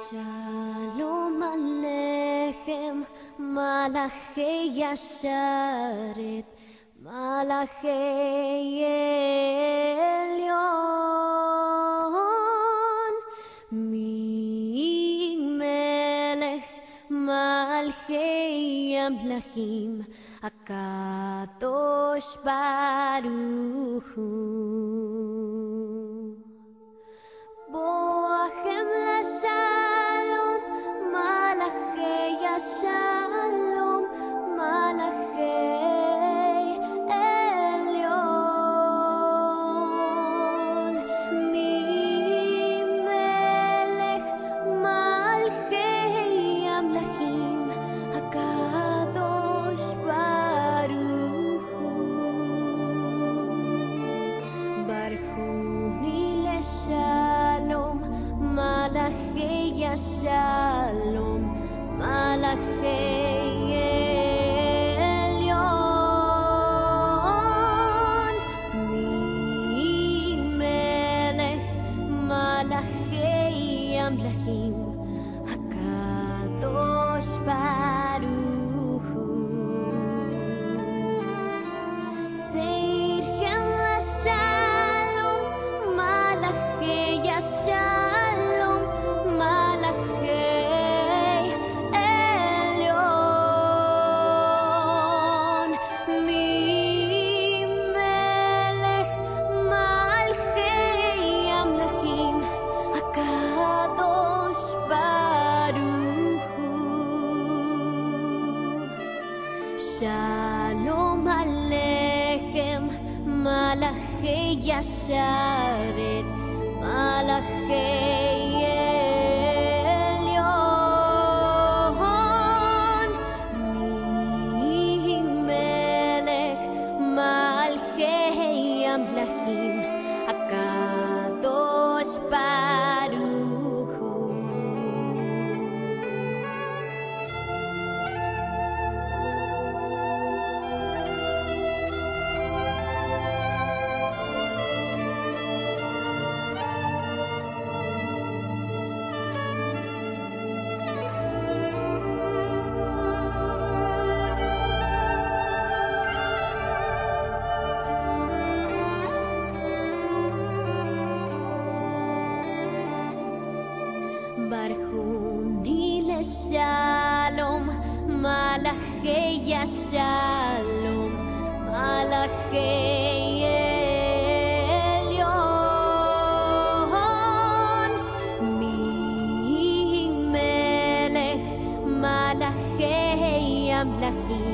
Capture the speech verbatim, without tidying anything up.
Shalom Aleichem, Malachei Yasharet, Malachei Elyon, Mi Melech, Malchei Amlachim, HaKadosh Baruch Hu. Boachem LaShalom, Malachei Yashalom, Malachei Elyon, Mi Melech, Malchei Amlachim, HaKadosh Baruch Hu. Barchuni LeShalom, Malachei Yashalom, Malachei Elyon, Mi Melech, Malachei Amlachim, HaKadosh Baruch Hu. Tzirchem LaShalom, Malachei Yashalom, Malachei Elyon, Mi Melech, Malchei Amlachim, HaKadosh Baruch Hu. Shalom Aleichem, Malachei Yasharet, Malachei Elyon, Mi Melech, Malchei Amlachim, HaKadosh Baruch Hu. Barchuni LeShalom, Malachei Yashalom, Malachei Elyon, Mi Melech, Malachei Amlachim,